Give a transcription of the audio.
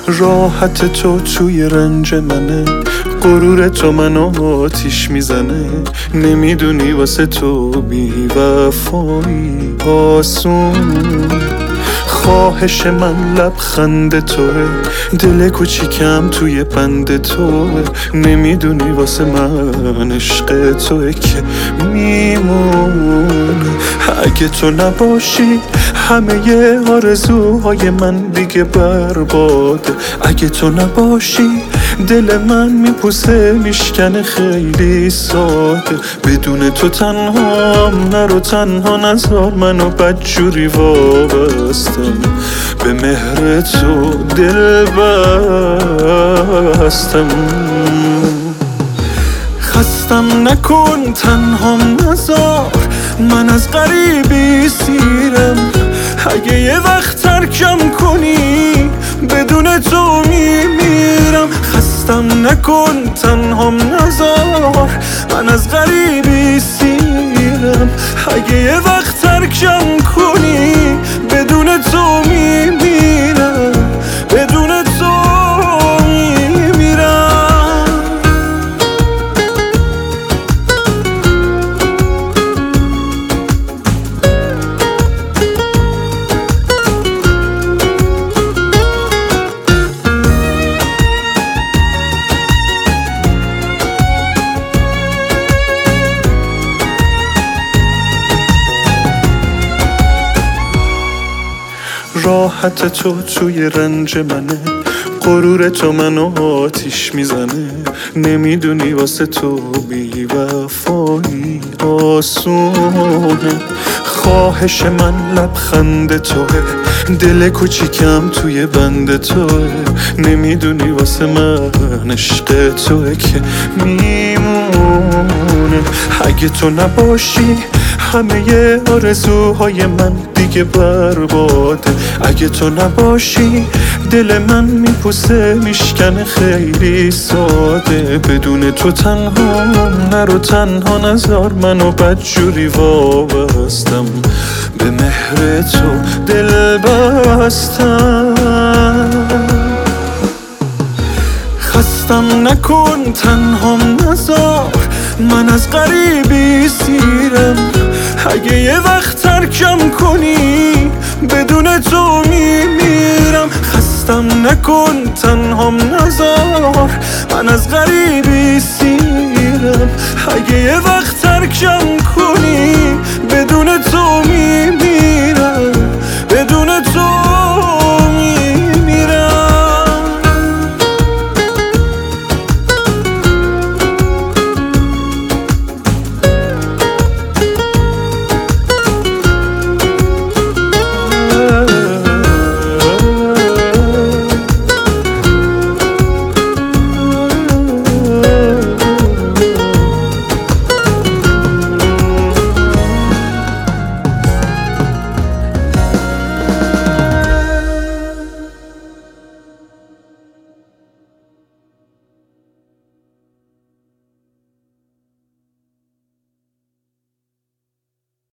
راحت تو توی رنج منه، غرور تو منو آتیش میزنه. نمیدونی واسه تو بی وفایی آسون. خواهش من لبخند توه، دل کوچیکم توی بند توه. نمیدونی واسه من عشق توه که میمونه. اگه تو نباشی همه آرزوهای من دیگه برباده. اگه تو نباشی دل من میپوسه میشکنه خیلی ساده. بدون تو تنهام، نرو تنها نذار منو بدجوری وابستم. به مهر تو دل بستم. خستم نکن تنهام نذار من از غریبی سیرم. اگه یه وقت ترکم کنی بدون تو میمیرم. خستم نکن تنهام نذار من از غریبی سیرم. اگه یه وقت ترکم کنی بدون تو میمیرم. بدون تو میمیرم. راحت تو توی رنج منه، غرور تو منو آتیش میزنه. نمیدونی واسه تو بی وفایی آسونه. خواهش من لبخند توه، دل کوچیکم توی بند توه. نمیدونی واسه من عشق توه که میمونه. اگه تو نباشی همه آرزوهای من دیگه برباده. اگه تو نباشی دل من میپوسه میشکنه خیلی ساده. بدون تو تنها، نرو تنها نذار منو بدجوری وابستم. به مهر تو دل بستم. خستم نکن تنهام نذار من از غریبی سیرم. اگه یه وقت ترکم کنی بدون تو میمیرم. خستم نکن تنهام نذار من از غریبی سیرم. اگه یه وقت ترکم کنی